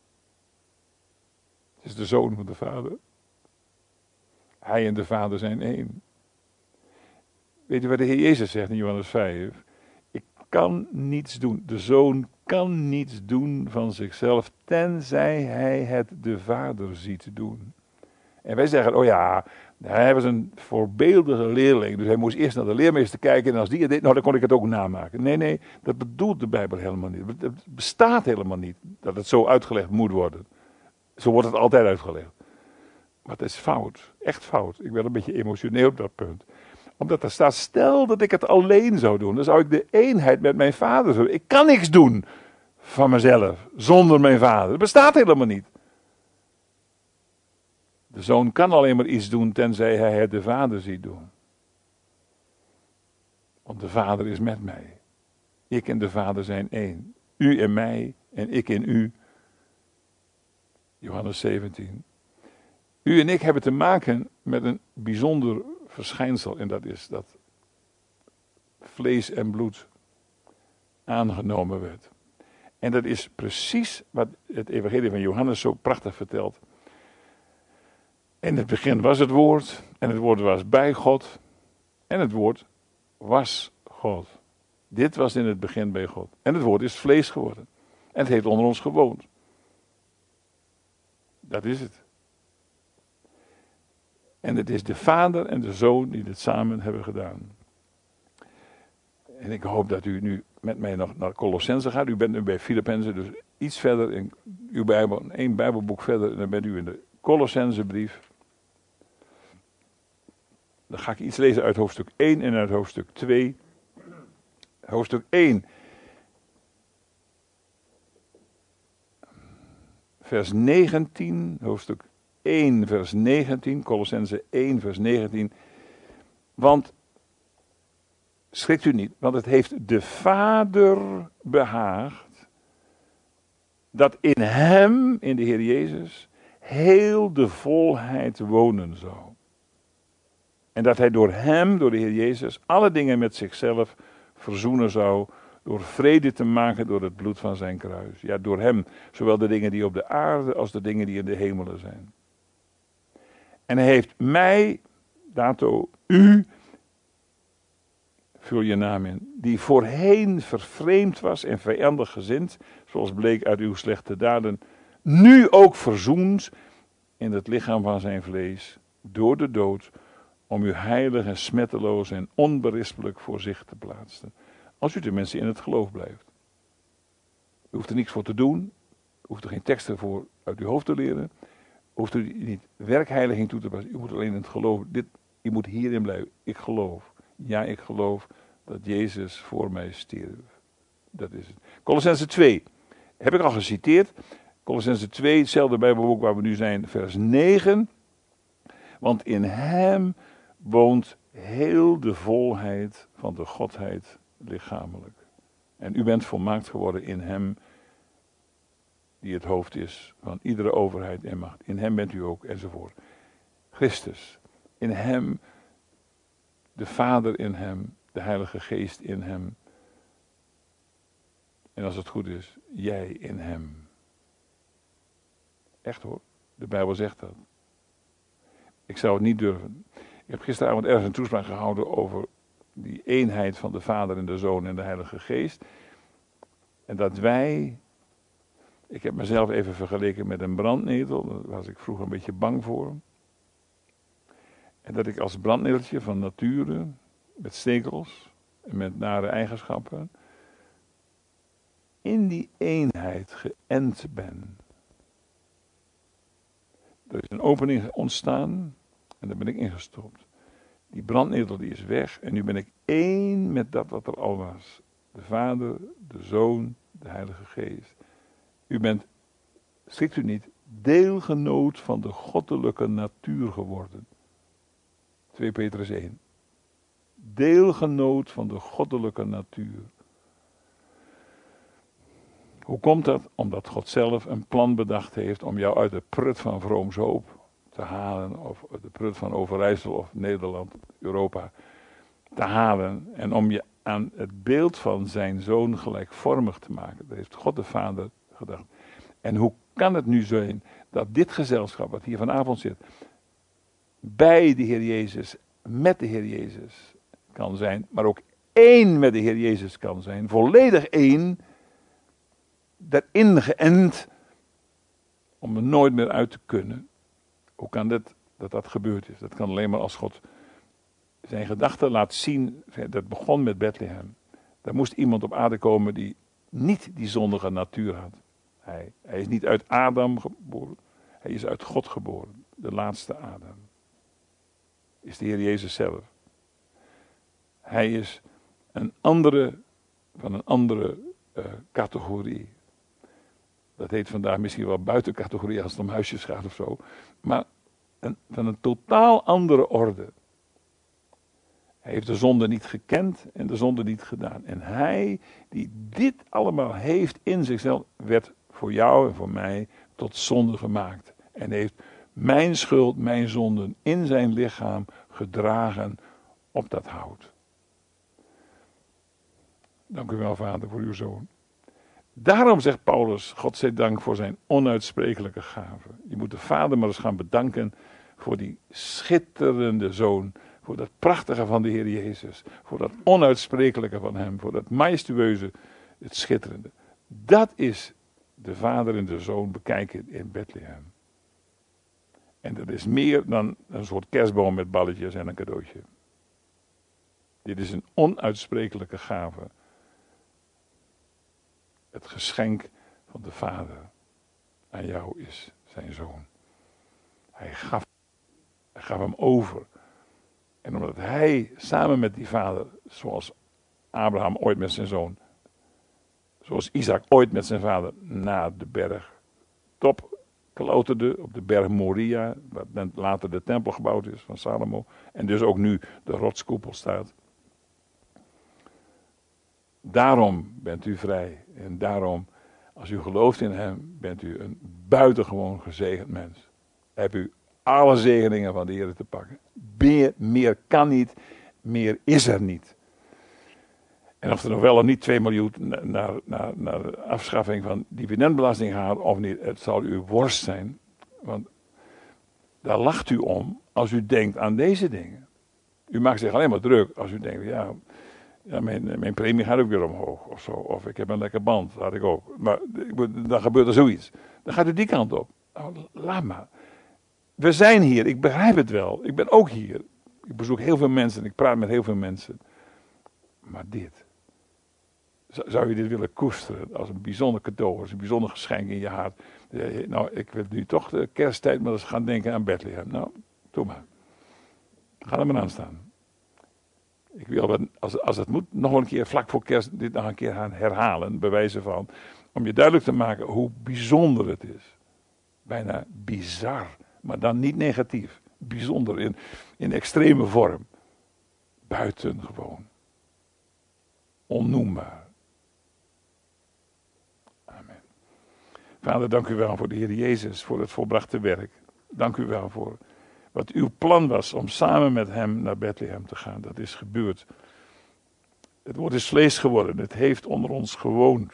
Het is de Zoon van de Vader. Hij en de Vader zijn één. Weet je wat de Heer Jezus zegt in Johannes 5? Ik kan niets doen. De Zoon kan niets doen van zichzelf, tenzij hij het de Vader ziet doen. En wij zeggen, oh ja, hij was een voorbeeldige leerling. Dus hij moest eerst naar de leermeester kijken. En als die het deed, nou dan kon ik het ook namaken. Nee, dat bedoelt de Bijbel helemaal niet. Het bestaat helemaal niet dat het zo uitgelegd moet worden. Zo wordt het altijd uitgelegd. Maar het is fout. Echt fout. Ik ben een beetje emotioneel op dat punt. Omdat er staat, stel dat ik het alleen zou doen. Dan zou ik de eenheid met mijn vader doen. Ik kan niks doen van mezelf zonder mijn vader. Het bestaat helemaal niet. De zoon kan alleen maar iets doen tenzij hij het de vader ziet doen. Want de vader is met mij. Ik en de vader zijn één. U in mij en ik in u. Johannes 17. U en ik hebben te maken met een bijzonder verschijnsel. En dat is dat vlees en bloed aangenomen werd. En dat is precies wat het evangelie van Johannes zo prachtig vertelt. In het begin was het woord, en het woord was bij God, en het woord was God. Dit was in het begin bij God. En het woord is vlees geworden. En het heeft onder ons gewoond. Dat is het. En het is de Vader en de Zoon die dit samen hebben gedaan. En ik hoop dat u nu met mij nog naar Colossense gaat. U bent nu bij Filippenzen, dus iets verder in uw Bijbel, één Bijbelboek verder. En dan bent u in de Colossensebrief. Dan ga ik iets lezen uit hoofdstuk 1 en uit hoofdstuk 2. Hoofdstuk 1. Vers 19, hoofdstuk 1, vers 19, Colossense 1, vers 19. Want, schrikt u niet, want het heeft de Vader behaagd, dat in hem, in de Heer Jezus, heel de volheid wonen zou. En dat hij door hem, door de Heer Jezus, alle dingen met zichzelf verzoenen zou, door vrede te maken door het bloed van zijn kruis. Ja, door hem, zowel de dingen die op de aarde als de dingen die in de hemelen zijn. En hij heeft mij, dato, u, vul je naam in, die voorheen vervreemd was en vijandig gezind, zoals bleek uit uw slechte daden, nu ook verzoend in het lichaam van zijn vlees, door de dood, om u heilig en smetteloos en onberispelijk voor zich te plaatsen. Als u tenminste in het geloof blijft. U hoeft er niks voor te doen. U hoeft er geen teksten voor uit uw hoofd te leren. U hoeft er niet werkheiliging toe te passen. U moet alleen in het geloof. Je moet hierin blijven. Ik geloof. Ja, ik geloof dat Jezus voor mij stierf. Dat is het. Colossense 2. Heb ik al geciteerd. Colossense 2, hetzelfde Bijbelboek waar we nu zijn, vers 9. Want in hem woont heel de volheid van de Godheid lichamelijk. En u bent volmaakt geworden in hem, die het hoofd is van iedere overheid en macht. In hem bent u ook, enzovoort. Christus, in hem, de Vader in hem, de Heilige Geest in hem. En als het goed is, jij in hem. Echt hoor, de Bijbel zegt dat. Ik zou het niet durven. Ik heb gisteravond ergens een toespraak gehouden over die eenheid van de Vader en de Zoon en de Heilige Geest. En dat wij, ik heb mezelf even vergeleken met een brandnetel, daar was ik vroeger een beetje bang voor. En dat ik als brandneteltje van nature, met stekels en met nare eigenschappen, in die eenheid geënt ben. Er is een opening ontstaan en daar ben ik ingestopt. Die brandnetel die is weg en nu ben ik één met dat wat er al was. De Vader, de Zoon, de Heilige Geest. U bent, schrikt u niet, deelgenoot van de goddelijke natuur geworden. 2 Petrus 1. Deelgenoot van de goddelijke natuur. Hoe komt dat? Omdat God zelf een plan bedacht heeft om jou uit de prut van Vroomshoop te halen, of de prut van Overijssel of Nederland, Europa, te halen en om je aan het beeld van zijn Zoon gelijkvormig te maken. Dat heeft God de Vader gedacht. En hoe kan het nu zijn dat dit gezelschap, wat hier vanavond zit, bij de Heer Jezus, met de Heer Jezus kan zijn, maar ook één met de Heer Jezus kan zijn, volledig één, daarin geënt, om er nooit meer uit te kunnen. Hoe kan dat gebeurd is? Dat kan alleen maar als God zijn gedachten laat zien. Dat begon met Bethlehem. Daar moest iemand op aarde komen die niet die zondige natuur had. Hij is niet uit Adam geboren. Hij is uit God geboren. De laatste Adam. Is de Heer Jezus zelf. Hij is van een andere categorie. Dat heet vandaag misschien wel buitencategorie als het om huisjes gaat of zo. Maar van een totaal andere orde. Hij heeft de zonde niet gekend en de zonde niet gedaan. En hij die dit allemaal heeft in zichzelf, werd voor jou en voor mij tot zonde gemaakt. En heeft mijn schuld, mijn zonden in zijn lichaam gedragen op dat hout. Dank u wel, Vader, voor uw Zoon. Daarom zegt Paulus, God zij dank voor zijn onuitsprekelijke gave. Je moet de Vader maar eens gaan bedanken voor die schitterende Zoon, voor dat prachtige van de Heer Jezus, voor dat onuitsprekelijke van hem, voor dat majestueuze, het schitterende. Dat is de Vader en de Zoon bekijken in Bethlehem. En dat is meer dan een soort kerstboom met balletjes en een cadeautje. Dit is een onuitsprekelijke gave. Het geschenk van de Vader aan jou is zijn Zoon. Hij gaf hem over. En omdat hij samen met die Vader, zoals Abraham ooit met zijn zoon, zoals Isaac ooit met zijn vader, naar de berg top klauterde, op de berg Moria, waar later de tempel gebouwd is van Salomo, en dus ook nu de rotskoepel staat. Daarom bent u vrij. En daarom, als u gelooft in hem, bent u een buitengewoon gezegend mens. Heb u alle zegeningen van de Heer te pakken. Meer kan niet, meer is er niet. En of er nog wel of niet 2 miljoen naar de afschaffing van dividendbelasting gaat of niet, het zal uw worst zijn. Want daar lacht u om als u denkt aan deze dingen. U maakt zich alleen maar druk als u denkt, ja, mijn premie gaat ook weer omhoog of zo. Of ik heb een lekker band, dat had ik ook. Maar dan gebeurt er zoiets. Dan gaat u die kant op. Nou, laat maar. We zijn hier, ik begrijp het wel. Ik ben ook hier. Ik bezoek heel veel mensen en ik praat met heel veel mensen. Maar dit. Zou je dit willen koesteren als een bijzonder cadeau, als een bijzonder geschenk in je hart? Nou, ik wil nu toch de kersttijd maar eens gaan denken aan Bethlehem. Nou, doe maar. Ga er maar aan staan. Ik wil, als het moet, nog wel een keer vlak voor kerst dit nog een keer gaan herhalen, bij wijze van, om je duidelijk te maken hoe bijzonder het is. Bijna bizar, maar dan niet negatief. Bijzonder in extreme vorm. Buitengewoon. Onnoembaar. Amen. Vader, dank u wel voor de Heer Jezus, voor het volbrachte werk. Dank u wel voor wat uw plan was om samen met hem naar Bethlehem te gaan. Dat is gebeurd. Het woord is vlees geworden. Het heeft onder ons gewoond.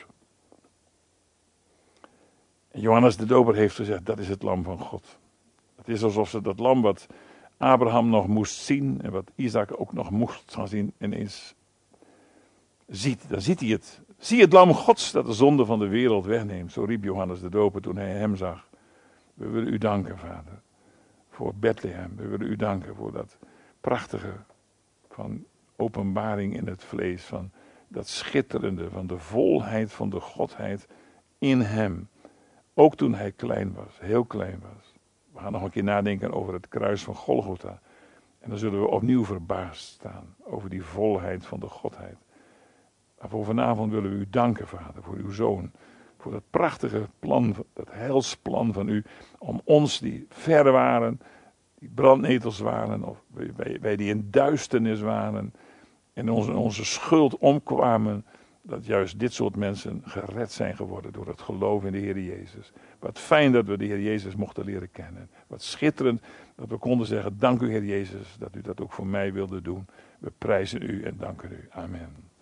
En Johannes de Doper heeft gezegd, dat is het lam van God. Het is alsof ze dat lam wat Abraham nog moest zien en wat Isaac ook nog moest gaan zien, ineens ziet. Dan ziet hij het. Zie het lam Gods dat de zonde van de wereld wegneemt. Zo riep Johannes de Doper toen hij hem zag. We willen u danken, Vader, voor Bethlehem. We willen u danken voor dat prachtige van openbaring in het vlees, van dat schitterende, van de volheid van de Godheid in hem. Ook toen hij klein was, heel klein was. We gaan nog een keer nadenken over het kruis van Golgotha. En dan zullen we opnieuw verbaasd staan over die volheid van de Godheid. Maar voor vanavond willen we u danken, Vader, voor uw Zoon. Voor dat prachtige plan, dat heilsplan van u, om ons die ver waren, die brandnetels waren, of wij die in duisternis waren, en onze schuld omkwamen, dat juist dit soort mensen gered zijn geworden door het geloof in de Heer Jezus. Wat fijn dat we de Heer Jezus mochten leren kennen. Wat schitterend dat we konden zeggen, dank u Heer Jezus, dat u dat ook voor mij wilde doen. We prijzen u en danken u. Amen.